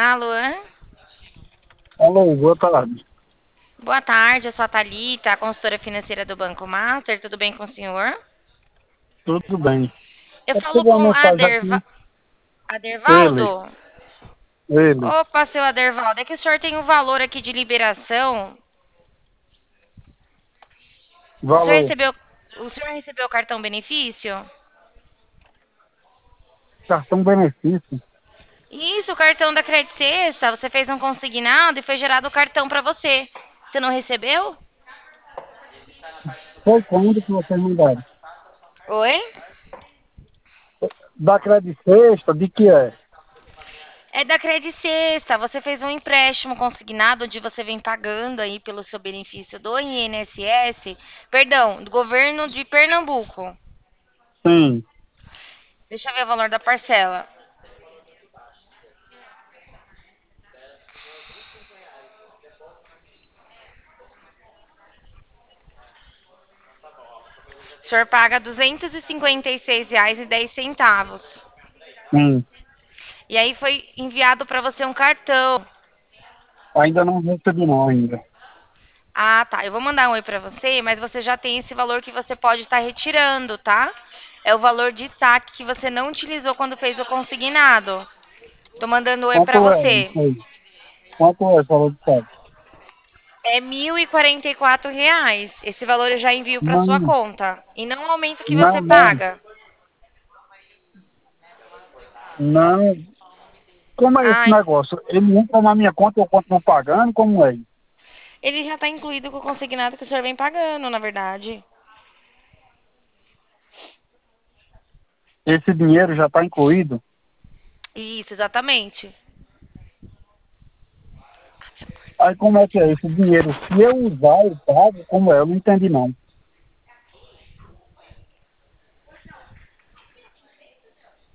Alô? Alô, boa tarde. Boa tarde, eu sou a Thalita, a consultora financeira do Banco Master. Tudo bem com o senhor? Tudo bem. Eu É que falo chegou com uma mensagem aqui, ele, Adervaldo? ele, Opa, seu Adervaldo, é que o senhor tem um valor aqui de liberação. O senhor valor, recebeu, o senhor recebeu o cartão benefício? cartão benefício. Isso, o cartão da Credit Sexta. Você fez um consignado e foi gerado o cartão para você. Você não recebeu? Foi quando que vocês mandaram? Oi? Da Credit Sexta, de que é? É da Credit Sexta. Você fez um empréstimo consignado onde você vem pagando aí pelo seu benefício do INSS, perdão, do governo de Pernambuco. Sim. Deixa eu ver o valor da parcela. O senhor paga R$ 256,10. Sim. E aí foi enviado para você um cartão. Ainda não recebi não ainda. Ah, tá. Eu vou mandar um oi para você, mas você já tem esse valor que você pode estar retirando, tá? É o valor de saque que você não utilizou quando fez o consignado. Tô mandando oi para Quanto é você. isso aí? Quanto é esse valor de saque? É R$ 1.044. Esse valor eu já envio para sua Não, conta. E não aumenta o que você não, paga. não. Como é esse Ah, negócio? Ele entra na minha conta, eu continuo pagando, como é? ele já está incluído com o consignado que o senhor vem pagando, na verdade. Esse dinheiro já está incluído? Isso, exatamente. Aí como é que é esse dinheiro? Se eu usar, eu pago, como é? Eu não entendi não.